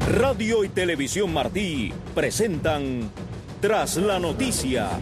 Radio y Televisión Martí presentan Tras la Noticia.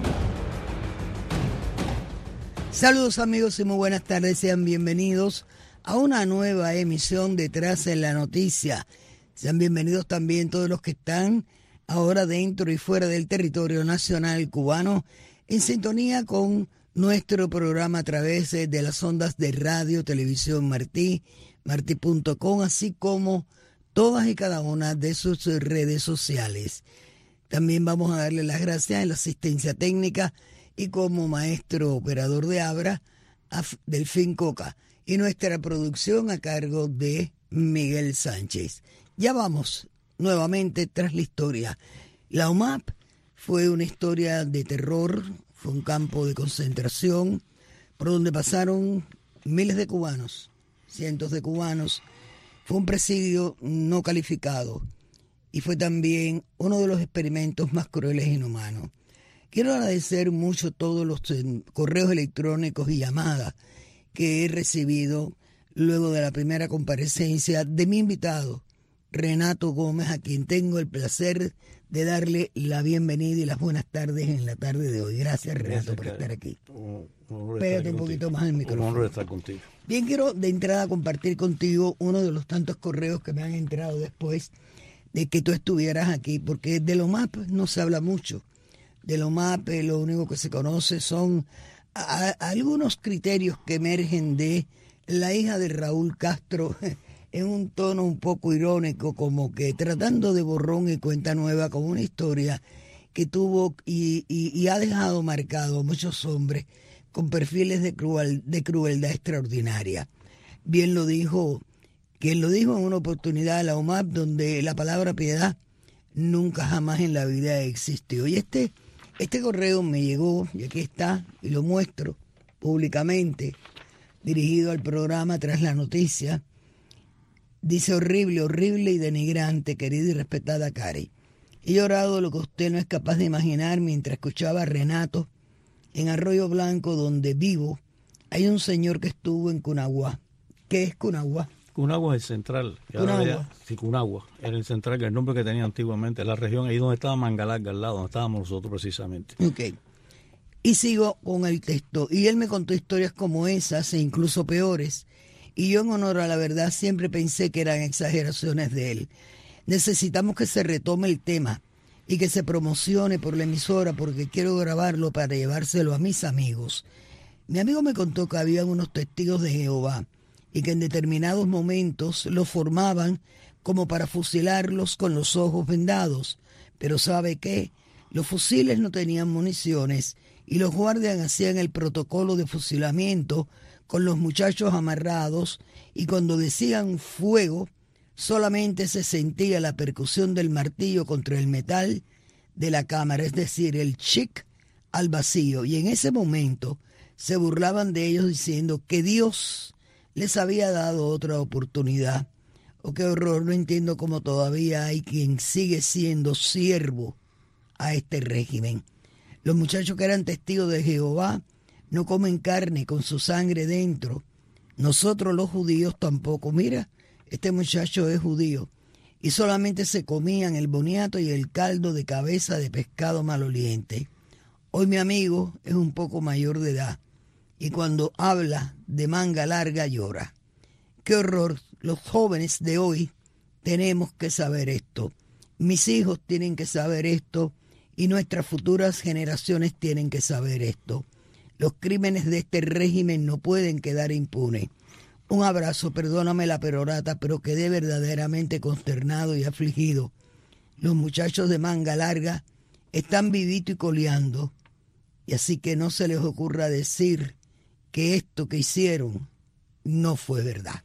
Saludos amigos y muy buenas tardes, sean bienvenidos a una nueva emisión de Tras la Noticia. Sean bienvenidos también todos los que están ahora dentro y fuera del territorio nacional cubano en sintonía con nuestro programa a través de las ondas de Radio, Televisión Martí, martí.com, así como todas y cada una de sus redes sociales. También vamos a darle las gracias en la asistencia técnica y como maestro operador de Abra a Delfín Coca y nuestra producción a cargo de Miguel Sánchez. Ya vamos nuevamente tras la historia. La UMAP fue una historia de terror, fue un campo de concentración por donde pasaron miles de cubanos, cientos de cubanos. Fue un presidio no calificado y fue también uno de los experimentos más crueles e inhumanos. Quiero agradecer mucho todos los correos electrónicos y llamadas que he recibido luego de la primera comparecencia de mi invitado, Renato Gómez, a quien tengo el placer de darle la bienvenida y las buenas tardes en la tarde de hoy. Gracias, Renato, por estar aquí. Pégate un poquito más al micrófono. Un honor estar contigo. Bien, quiero de entrada compartir contigo uno de los tantos correos que me han entrado después de que tú estuvieras aquí, porque de lo MAP no se habla mucho. De lo MAP lo único que se conoce son algunos criterios que emergen de la hija de Raúl Castro en un tono un poco irónico, como que tratando de borrón y cuenta nueva con una historia que tuvo y ha dejado marcado a muchos hombres con perfiles de crueldad extraordinaria. Bien lo dijo, quien lo dijo en una oportunidad a la UMAP, donde la palabra piedad nunca jamás en la vida existió. Y este correo me llegó, y aquí está, y lo muestro públicamente, dirigido al programa Tras la Noticia. Dice: horrible, horrible y denigrante, querida y respetada Cari. He llorado lo que usted no es capaz de imaginar mientras escuchaba a Renato en Arroyo Blanco, donde vivo. Hay un señor que estuvo en Cunagua. ¿Qué es Cunagua? Cunagua es el central. Cunagua. Sí, Cunagua. Era el central, que el nombre que tenía antiguamente. La región ahí donde estaba Mangalarga, al lado, donde estábamos nosotros precisamente. Ok. Y sigo con el texto. Y él me contó historias como esas e incluso peores. Y yo, en honor a la verdad, siempre pensé que eran exageraciones de él. Necesitamos que se retome el tema y que se promocione por la emisora, porque quiero grabarlo para llevárselo a mis amigos. Mi amigo me contó que había unos testigos de Jehová y que en determinados momentos los formaban como para fusilarlos con los ojos vendados. Pero ¿sabe qué? Los fusiles no tenían municiones y los guardias hacían el protocolo de fusilamiento con los muchachos amarrados, y cuando decían fuego, solamente se sentía la percusión del martillo contra el metal de la cámara, es decir, el chic al vacío. Y en ese momento se burlaban de ellos diciendo que Dios les había dado otra oportunidad. Oh, qué horror, no entiendo cómo todavía hay quien sigue siendo siervo a este régimen. Los muchachos que eran testigos de Jehová no comen carne con su sangre dentro. Nosotros los judíos tampoco. Mira, este muchacho es judío. Y solamente se comían el boniato y el caldo de cabeza de pescado maloliente. Hoy mi amigo es un poco mayor de edad y cuando habla de manga larga llora. ¡Qué horror! Los jóvenes de hoy tenemos que saber esto. Mis hijos tienen que saber esto y nuestras futuras generaciones tienen que saber esto. Los crímenes de este régimen no pueden quedar impunes. Un abrazo, perdóname la perorata, pero quedé verdaderamente consternado y afligido. Los muchachos de manga larga están vivitos y coleando, y así que no se les ocurra decir que esto que hicieron no fue verdad.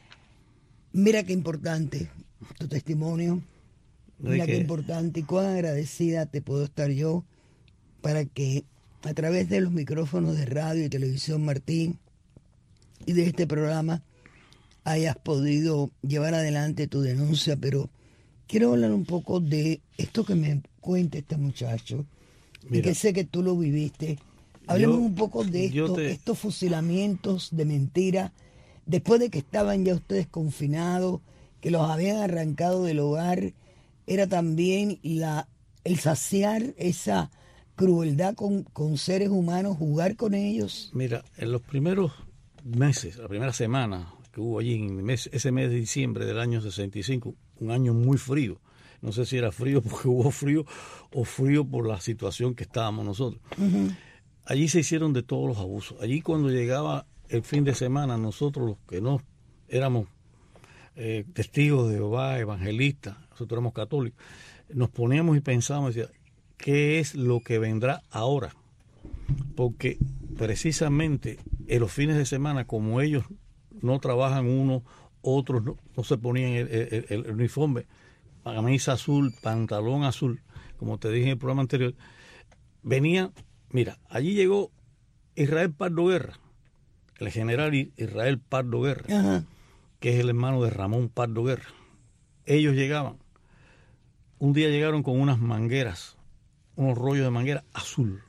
Mira qué importante tu testimonio, mira qué importante y cuán agradecida te puedo estar yo para que a través de los micrófonos de Radio y Televisión Martí y de este programa hayas podido llevar adelante tu denuncia. Pero quiero hablar un poco de esto que me cuenta este muchacho. Mira, y que sé que tú lo viviste. Hablemos un poco de esto, estos fusilamientos de mentira, después de que estaban ya ustedes confinados, que los habían arrancado del hogar, era también el saciar esa crueldad con seres humanos, jugar con ellos. Mira, en los primeros meses, la primera semana que hubo allí, ese mes de diciembre del año 65, un año muy frío. No sé si era frío porque hubo frío o frío por la situación que estábamos nosotros. Uh-huh. Allí se hicieron de todos los abusos. Allí cuando llegaba el fin de semana, nosotros los que no éramos testigos de Jehová, evangelistas, nosotros éramos católicos, nos poníamos y pensábamos, decía, ¿qué es lo que vendrá ahora? Porque precisamente en los fines de semana, como ellos no trabajan unos, otros no se ponían el uniforme, camisa azul, pantalón azul, como te dije en el programa anterior, venía, mira, allí llegó Israel Pardo Guerra, el general Israel Pardo Guerra, uh-huh, que es el hermano de Ramón Pardo Guerra. Ellos llegaban, un día llegaron con unas mangueras, unos rollos de manguera azul.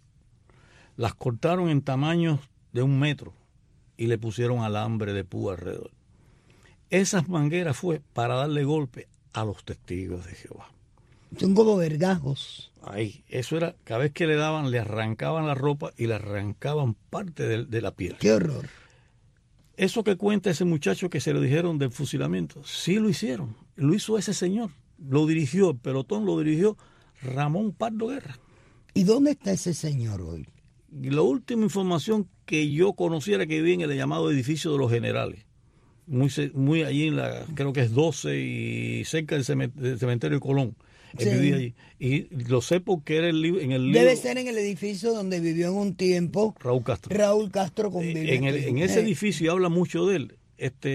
Las cortaron en tamaños de 1 metro y le pusieron alambre de púa alrededor. Esas mangueras fue para darle golpe a los testigos de Jehová. Son como vergajos. Ahí, eso era, cada vez que le daban, le arrancaban la ropa y le arrancaban parte de la piel. ¡Qué horror! Eso que cuenta ese muchacho que se lo dijeron del fusilamiento, sí lo hicieron, lo hizo ese señor, lo dirigió, el pelotón lo dirigió Ramón Pardo Guerra. ¿Y dónde está ese señor hoy? La última información que yo conociera que vivía en el llamado edificio de los generales, muy allí en creo que es 12 y cerca del cementerio de Colón. Sí. Vivía allí. Y lo sé porque era en el libro. Debe ser en el edificio donde vivió en un tiempo Raúl Castro. Raúl Castro convivió. En ese edificio habla mucho de él.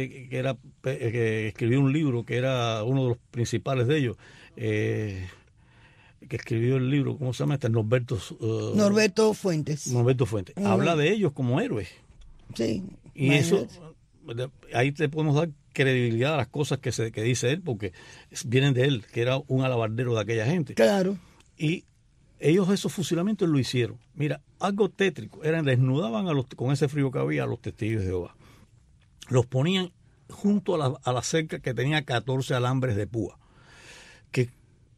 Que escribió un libro que era uno de los principales de ellos. Que escribió el libro, ¿cómo se llama? Norberto Fuentes. Norberto Fuentes. Uh-huh. Habla de ellos como héroes. Sí. Y eso, ahí te podemos dar credibilidad a las cosas que dice él, porque vienen de él, que era un alabardero de aquella gente. Claro. Y ellos esos fusilamientos lo hicieron. Mira, algo tétrico, desnudaban con ese frío que había a los testigos de Jehová. Los ponían junto a la cerca que tenía 14 alambres de púa. Que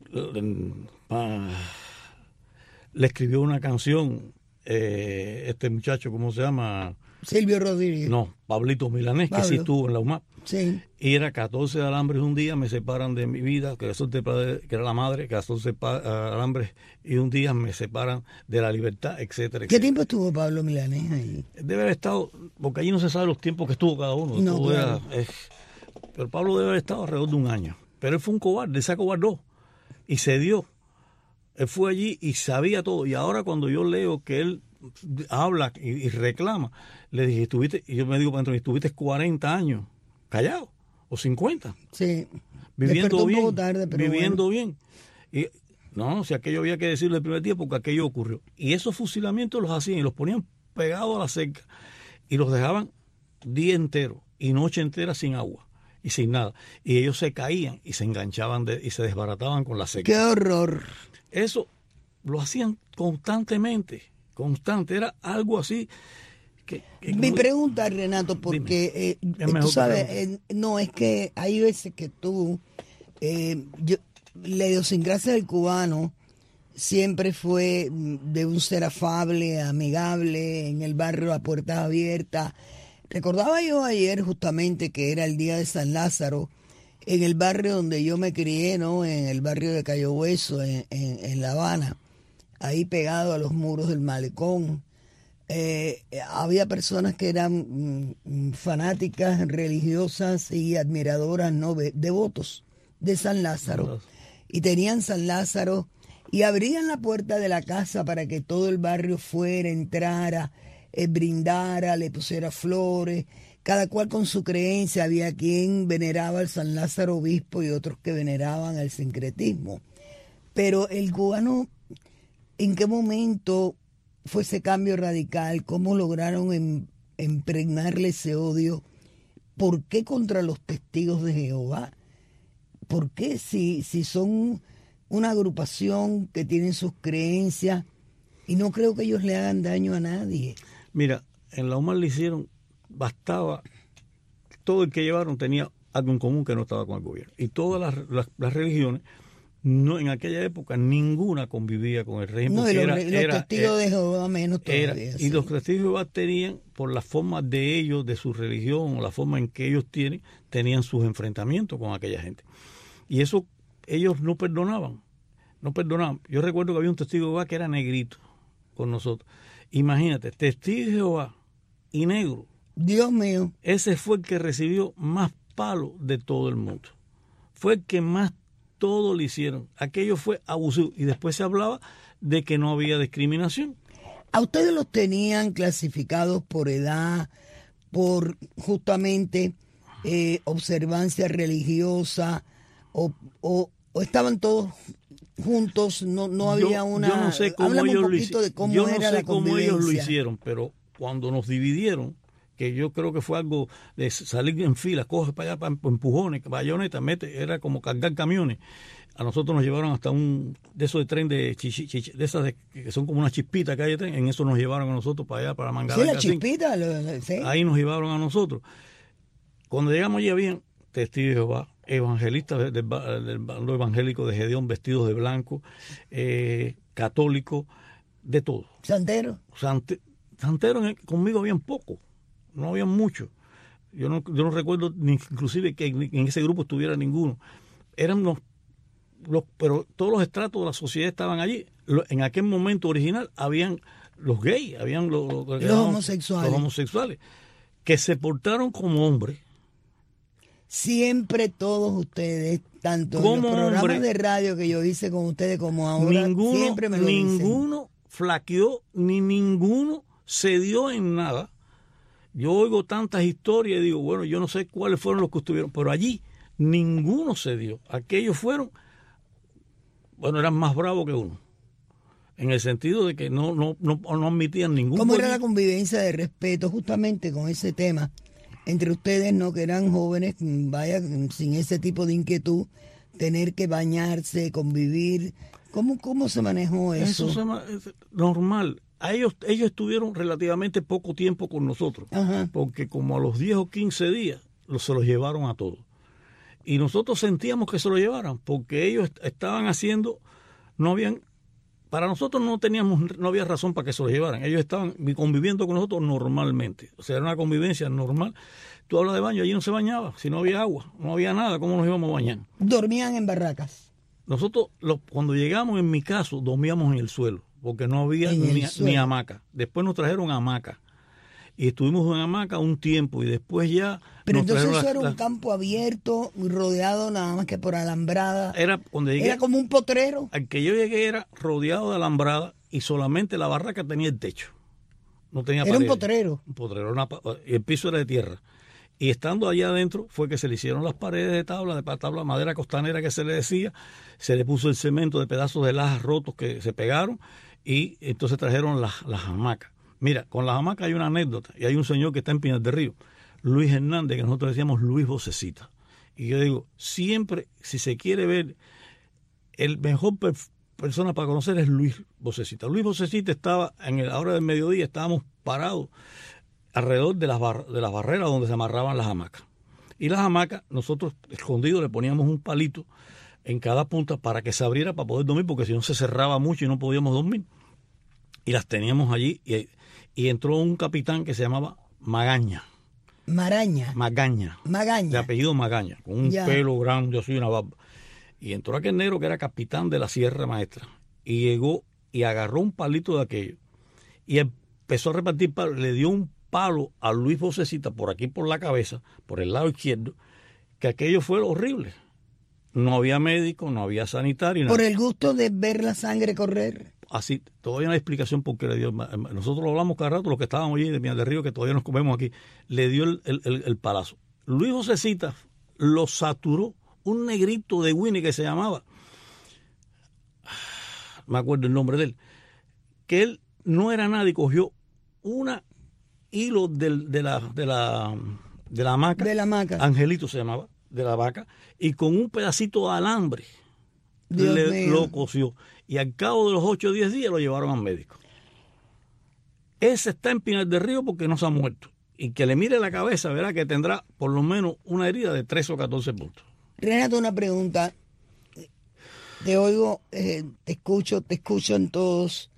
le escribió una canción este muchacho, ¿cómo se llama? Silvio Rodríguez. No, Pablito Milanés, Pablo, que sí estuvo en la UMAP. Sí. Y era 14 alambres un día, me separan de mi vida, que era la madre, 14 alambres y un día me separan de la libertad, etcétera, etcétera. ¿Qué tiempo estuvo Pablo Milanés ahí? Debe haber estado, porque allí no se sabe los tiempos que estuvo cada uno. No, claro. Pero Pablo debe haber estado alrededor de 1 año. Pero él fue un cobarde, él se acobardó y se dio. Él fue allí y sabía todo. Y ahora cuando yo leo que él habla y reclama, le dije, y yo me digo para adentro, estuviste 40 años callado, o 50. Sí. Viviendo bien. Un poco tarde, pero viviendo bueno. bien. Y no, si aquello había que decirlo el primer día, porque aquello ocurrió. Y esos fusilamientos los hacían y los ponían pegados a la cerca y los dejaban día entero y noche entera sin agua y sin nada. Y ellos se caían y se enganchaban y se desbarataban con la cerca. ¡Qué horror! Eso lo hacían constantemente. Era algo así. Mi pregunta, Renato, porque tú sabes, no, es que hay veces que la idiosincrasia del cubano siempre fue de un ser afable, amigable, en el barrio a puertas abiertas. Recordaba yo ayer justamente que era el día de San Lázaro, en el barrio donde yo me crié, ¿no? En el barrio de Cayo Hueso, en La Habana, ahí pegado a los muros del malecón. Había personas que eran fanáticas religiosas y admiradoras, no devotos de San Lázaro, y tenían San Lázaro y abrían la puerta de la casa para que todo el barrio fuera, entrara, brindara, le pusiera flores, cada cual con su creencia. Había quien veneraba al San Lázaro obispo y otros que veneraban al sincretismo. Pero el cubano, ¿en qué momento fue ese cambio radical? ¿Cómo lograron impregnarle ese odio? ¿Por qué contra los testigos de Jehová? ¿Por qué si son una agrupación que tienen sus creencias y no creo que ellos le hagan daño a nadie? Mira, en la UMAR le hicieron, bastaba, todo el que llevaron tenía algo en común que no estaba con el gobierno. Y todas las religiones No, en aquella época ninguna convivía con el régimen. No, y los testigos de Jehová menos todavía. Y los testigos de Jehová tenían, por la forma de ellos, de su religión, o la forma en que ellos tenían sus enfrentamientos con aquella gente. Y eso ellos no perdonaban. Yo recuerdo que había un testigo de Jehová que era negrito con nosotros. Imagínate, testigo de Jehová y negro. Dios mío. Ese fue el que recibió más palos de todo el mundo. Fue el que más todo le hicieron. Aquello fue abusivo. Y después se hablaba de que no había discriminación. ¿A ustedes los tenían clasificados por edad, por justamente observancia religiosa, o estaban todos juntos? No había una... Yo no sé cómo Háblame ellos un poquito de cómo era la convivencia. Cómo ellos lo hicieron, pero cuando nos dividieron, que yo creo que fue algo de salir en fila, coge para allá, para empujones, bayoneta, mete, era como cargar camiones. A nosotros nos llevaron hasta un de esos de tren de esas que son como unas chispitas que hay de tren, en eso nos llevaron a nosotros para allá, para Mangala. Sí, la chispita. Sí. Ahí nos llevaron a nosotros. Cuando llegamos allí habían testigos de Jehová, evangelistas del bando evangélico de Gedeón, vestidos de blanco, católicos, de todo. ¿Santero? Santeros conmigo habían poco. No había mucho. Yo no recuerdo ni inclusive que en ese grupo estuviera ninguno. Eran pero todos los estratos de la sociedad estaban allí. En aquel momento original habían los gays, habían los homosexuales, que se portaron como hombres. Siempre todos ustedes, tanto en los programas de radio que yo hice con ustedes como ahora, siempre me lo dicen. Ninguno flaqueó, ni ninguno cedió en nada. Yo oigo tantas historias y digo, bueno, yo no sé cuáles fueron los que estuvieron, pero allí ninguno se dio. Aquellos fueron, bueno, eran más bravos que uno, en el sentido de que no admitían ningún... ¿Cómo era la convivencia de respeto justamente con ese tema entre ustedes, no que eran jóvenes, vaya, sin ese tipo de inquietud, tener que bañarse, convivir? ¿Cómo se manejó eso? Es normal. Ellos estuvieron relativamente poco tiempo con nosotros, Ajá. Porque como a los 10 o 15 días se los llevaron a todos. Y nosotros sentíamos que se lo llevaran, porque ellos estaban haciendo, para nosotros no había razón para que se lo llevaran. Ellos estaban conviviendo con nosotros normalmente. O sea, era una convivencia normal. Tú hablas de baño, allí no se bañaba, si no había agua, no había nada, ¿cómo nos íbamos a bañar? ¿Dormían en barracas? Nosotros, cuando llegamos, en mi caso, dormíamos en el suelo, porque no había ni hamaca. Después nos trajeron hamaca. Y estuvimos en hamaca un tiempo y después ya... Pero entonces eso era un campo abierto, rodeado nada más que por alambrada. Era como un potrero. Al que yo llegué era rodeado de alambrada y solamente la barraca tenía el techo. No tenía paredes. Era un potrero. Un potrero, y el piso era de tierra. Y estando allá adentro fue que se le hicieron las paredes de tabla madera costanera que se le decía, se le puso el cemento de pedazos de lajas rotos que se pegaron y entonces trajeron las hamacas. Mira, con las hamacas hay una anécdota y hay un señor que está en Pinar del Río, Luis Hernández, que nosotros decíamos Luis Vocecita. Y yo digo, siempre, si se quiere ver, el mejor persona para conocer es Luis Vocecita. Luis Vocecita estaba, en la hora del mediodía, estábamos parados alrededor de las barreras donde se amarraban las hamacas. Y las hamacas, nosotros escondidos le poníamos un palito en cada punta para que se abriera para poder dormir, porque si no se cerraba mucho y no podíamos dormir. Y las teníamos allí y entró un capitán que se llamaba Magaña. Magaña. De apellido Magaña, con un pelo grande, así, una barba. Y entró aquel negro que era capitán de la Sierra Maestra. Y llegó y agarró un palito de aquello. Y empezó a repartir palos. Le dio un palo a Luis Vocecita por aquí, por la cabeza, por el lado izquierdo, que aquello fue horrible. No había médico, no había sanitario. Por el gusto de ver la sangre correr. Así, todavía no hay explicación por qué le dio. Nosotros lo hablamos cada rato, los que estábamos allí de Pinar del Río, que todavía nos comemos aquí, le dio el palazo. Luis Vocecita lo saturó, un negrito de Winnie que se llamaba, me acuerdo el nombre de él, que él no era nadie, cogió una hilo de la hamaca, Angelito se llamaba, de la vaca, y con un pedacito de alambre lo cosió. Y al cabo de los 8 o 10 días lo llevaron al médico. Ese está en Pinar del Río porque no se ha muerto. Y que le mire la cabeza, verá que tendrá por lo menos una herida de 13 o 14 puntos. Renato, una pregunta. Te oigo, te escucho en todos.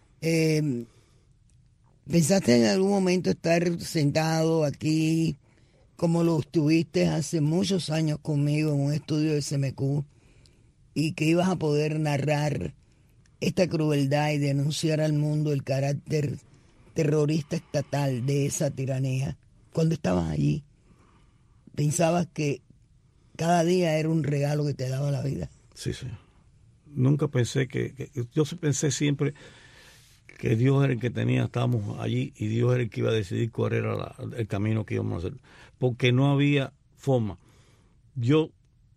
¿Pensaste en algún momento estar sentado aquí como lo estuviste hace muchos años conmigo en un estudio de SMQ y que ibas a poder narrar esta crueldad y denunciar al mundo el carácter terrorista estatal de esa tiranía? Cuando estabas allí, ¿pensabas que cada día era un regalo que te daba la vida? Sí, sí. Nunca pensé yo pensé siempre que Dios era el que estábamos allí y Dios era el que iba a decidir cuál era el camino que íbamos a hacer. Porque no había forma. Yo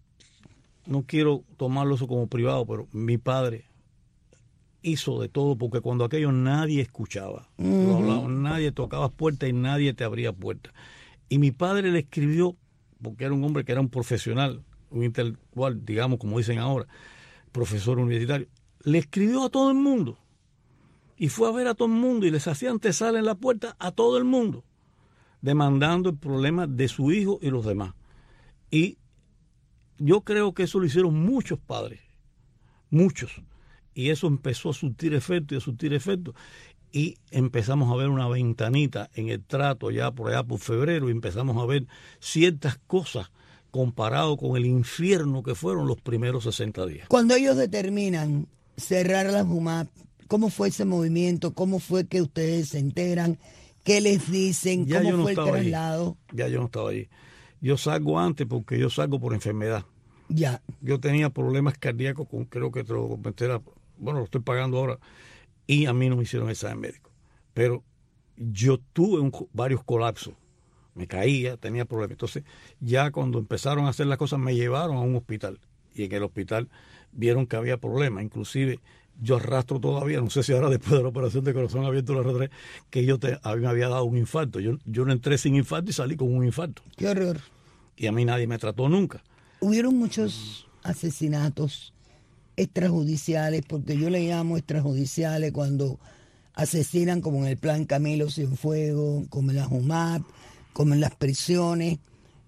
no quiero tomarlo eso como privado, pero mi padre hizo de todo, porque cuando aquello nadie escuchaba, nadie tocaba puertas y nadie te abría puertas. Y mi padre le escribió, porque era un hombre que era un profesional, un intelectual, digamos, como dicen ahora, profesor universitario, le escribió a todo el mundo y fue a ver a todo el mundo y les hacía antesala en la puerta a todo el mundo, demandando el problema de su hijo y los demás. Y yo creo que eso lo hicieron muchos padres, muchos, y eso empezó a surtir efecto y a surtir efecto, y empezamos a ver una ventanita en el trato ya por allá por febrero, y empezamos a ver ciertas cosas comparado con el infierno que fueron los primeros 60 días. Cuando ellos determinan cerrar la JUMAP, ¿cómo fue ese movimiento? ¿Cómo fue que ustedes se enteran? ¿Qué les dicen? Ya ¿Cómo no fue el traslado? Ya yo no estaba allí. Yo salgo antes porque yo salgo por enfermedad. Ya. Yo tenía problemas cardíacos, creo que te lo comenté, bueno, lo estoy pagando ahora, y a mí no me hicieron examen médico. Pero yo tuve varios colapsos. Me caía, tenía problemas. Entonces, ya cuando empezaron a hacer las cosas, me llevaron a un hospital. Y en el hospital vieron que había problemas. Inclusive, yo arrastro todavía, no sé si ahora después de la operación de corazón abierto la R3, que a mí me había dado un infarto. Yo no entré sin infarto y salí con un infarto. Qué horror. Y a mí nadie me trató nunca. Hubieron muchos asesinatos extrajudiciales, porque yo le llamo extrajudiciales cuando asesinan, como en el plan Camilo Cienfuegos, como en la JUMAP, como en las prisiones.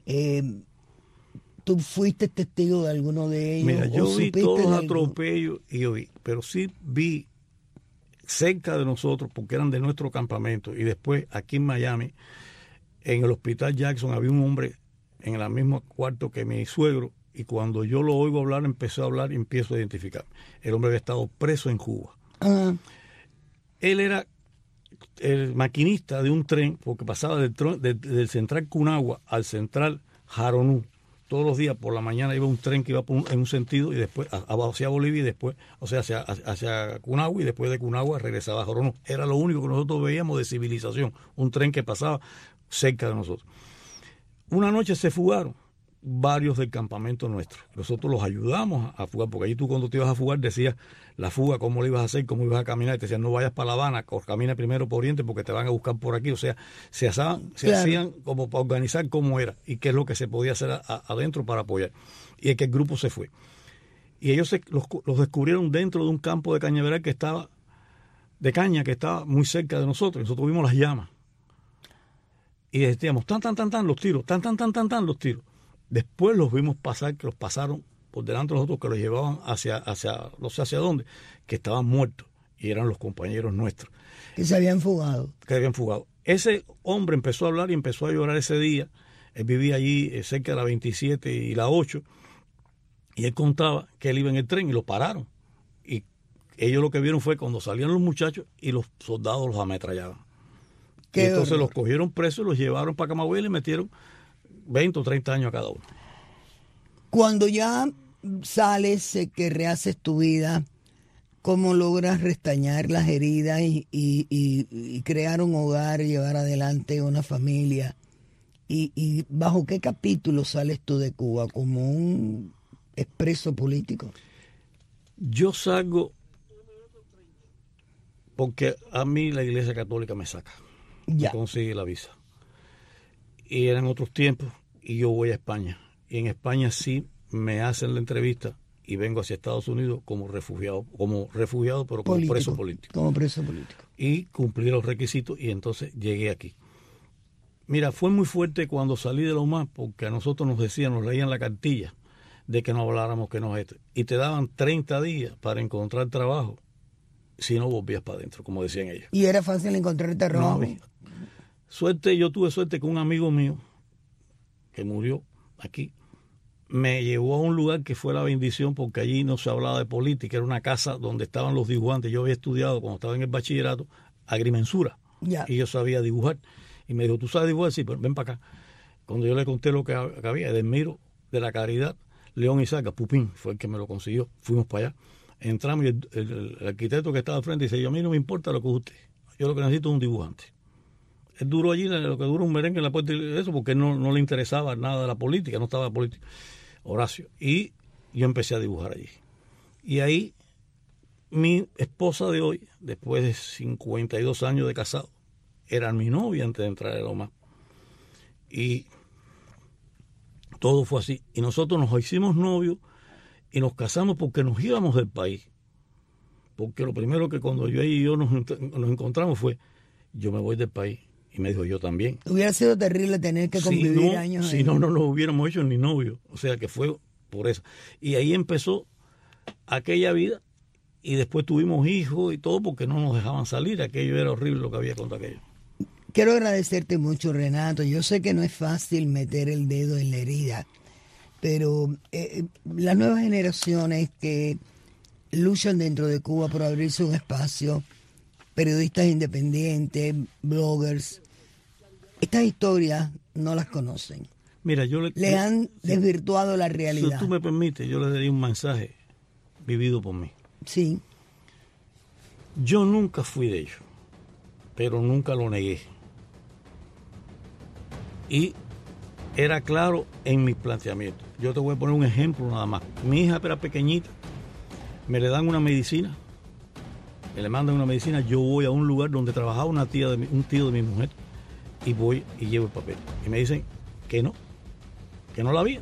¿Tú fuiste testigo de alguno de ellos? Mira, yo vi todos los atropellos y yo vi, pero sí vi cerca de nosotros, porque eran de nuestro campamento, y después aquí en Miami, en el hospital Jackson, había un hombre en el mismo cuarto que mi suegro, y cuando yo lo oigo hablar, empecé a hablar y empiezo a identificar. El hombre había estado preso en Cuba. Él era el maquinista de un tren, porque pasaba del central Cunagua al central Jaronú. Todos los días por la mañana iba un tren que iba en un sentido y después hacia Bolivia y después, o sea, hacia Cunagua, y después de Cunagua regresaba a Jaronú. Era lo único que nosotros veíamos de civilización, un tren que pasaba cerca de nosotros. Una noche se fugaron varios del campamento nuestro. Nosotros los ayudamos a fugar, porque allí tú cuando te ibas a fugar decías la fuga, cómo lo ibas a hacer, cómo ibas a caminar, y te decían no vayas para La Habana, camina primero por Oriente porque te van a buscar por aquí. O sea, se hacían como para organizar cómo era y qué es lo que se podía hacer adentro para apoyar. Y es que el grupo se fue. Y ellos los descubrieron dentro de un campo de cañaveral que estaba muy cerca de nosotros. Nosotros vimos las llamas. Y decíamos, tan, los tiros, tan, los tiros. Después los vimos pasar, que los pasaron por delante de nosotros, que los llevaban hacia no sé hacia dónde, que estaban muertos, y eran los compañeros nuestros. Que se habían fugado. Ese hombre empezó a hablar y empezó a llorar ese día. Él vivía allí cerca de la 27 y la 8, y él contaba que él iba en el tren y lo pararon. Y ellos lo que vieron fue cuando salían los muchachos y los soldados los ametrallaban. Y entonces los cogieron presos, los llevaron para Camagüey y le metieron 20 o 30 años a cada uno. Cuando ya sales, que rehaces tu vida, ¿cómo logras restañar las heridas y crear un hogar, llevar adelante una familia? ¿Y bajo qué capítulo sales tú de Cuba? ¿Como un expreso político? Yo salgo porque a mí la Iglesia Católica me saca. Ya. Consigue la visa. Y eran otros tiempos y yo voy a España. Y en España sí me hacen la entrevista y vengo hacia Estados Unidos como refugiado, pero como preso político. Como preso político. Y cumplí los requisitos y entonces llegué aquí. Mira, fue muy fuerte cuando salí de la UMAP, porque a nosotros nos leían la cartilla de que no habláramos, que no esto. Y te daban 30 días para encontrar trabajo si no volvías para adentro, como decían ellos. ¿Y era fácil encontrar trabajo? No, suerte, yo tuve suerte que un amigo mío que murió aquí me llevó a un lugar que fue la bendición, porque allí no se hablaba de política, era una casa donde estaban los dibujantes. Yo había estudiado cuando estaba en el bachillerato agrimensura, y yo sabía dibujar. Y me dijo, ¿tú sabes dibujar? Sí, pues ven para acá. Cuando yo le conté lo que había, Edelmiro de la Caridad, León Isaca, Pupín, fue el que me lo consiguió. Fuimos para allá, entramos y el arquitecto que estaba al frente dice, a mí no me importa lo que usted, yo lo que necesito es un dibujante. Él duró allí lo que dura un merengue en la puerta de eso, porque no le interesaba nada de la política, no estaba política. Horacio. Y yo empecé a dibujar allí. Y ahí mi esposa de hoy, después de 52 años de casado, era mi novia antes de entrar a Loma. Y todo fue así. Y nosotros nos hicimos novios y nos casamos porque nos íbamos del país. Porque lo primero que cuando ella y yo nos encontramos fue, yo me voy del país. Y me dijo, yo también. Hubiera sido terrible tener que convivir años. Si no nos hubiéramos hecho ni novios. O sea que fue por eso. Y ahí empezó aquella vida. Y después tuvimos hijos y todo porque no nos dejaban salir. Aquello era horrible lo que había contra aquello. Quiero agradecerte mucho, Renato. Yo sé que no es fácil meter el dedo en la herida, pero las nuevas generaciones que luchan dentro de Cuba por abrirse un espacio, periodistas independientes, bloggers, estas historias no las conocen. Mira, le han desvirtuado la realidad. Si tú me permites, yo le daría un mensaje vivido por mí. Sí. Yo nunca fui de ellos, pero nunca lo negué. Y era claro en mis planteamientos. Yo te voy a poner un ejemplo nada más. Mi hija era pequeñita, me le dan una medicina, me le mandan una medicina, yo voy a un lugar donde trabajaba un tío de mi mujer y voy y llevo el papel. Y me dicen que no la había.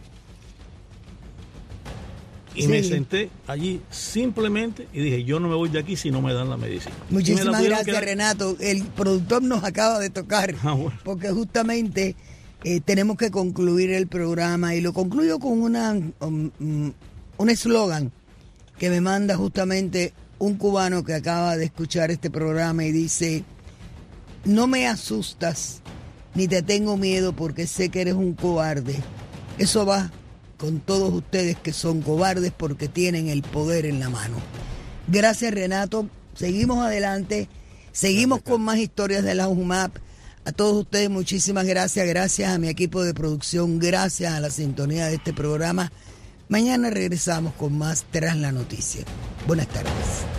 Y me senté allí simplemente y dije, yo no me voy de aquí si no me dan la medicina. Muchísimas gracias, Renato. El productor nos acaba de tocar, porque justamente tenemos que concluir el programa y lo concluyo con un eslogan que me manda justamente un cubano que acaba de escuchar este programa y dice, no me asustas ni te tengo miedo porque sé que eres un cobarde. Eso va con todos ustedes que son cobardes porque tienen el poder en la mano. Gracias, Renato. Seguimos adelante. Seguimos con más historias de la UMAP. A todos ustedes muchísimas gracias. Gracias a mi equipo de producción. Gracias a la sintonía de este programa. Mañana regresamos con más Tras la Noticia. Buenas tardes.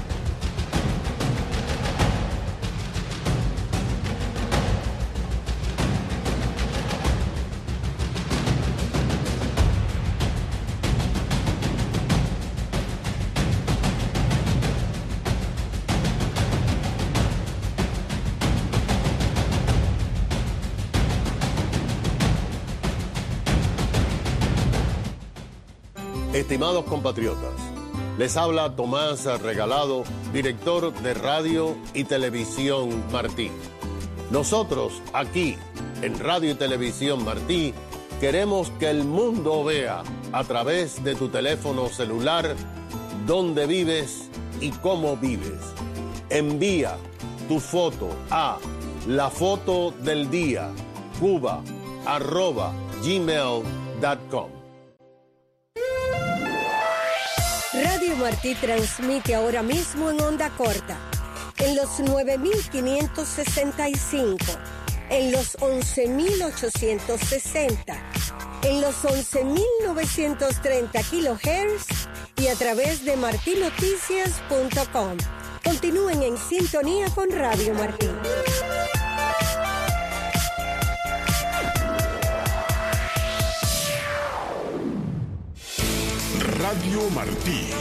Estimados compatriotas, les habla Tomás Regalado, director de Radio y Televisión Martí. Nosotros, aquí, en Radio y Televisión Martí, queremos que el mundo vea, a través de tu teléfono celular, dónde vives y cómo vives. Envía tu foto a lafotodeldia@gmail.com. Radio Martí transmite ahora mismo en onda corta, en los 9.565, en los 11.860, en los 11.930 kilohertz y a través de martinoticias.com. Continúen en sintonía con Radio Martí. Radio Martí.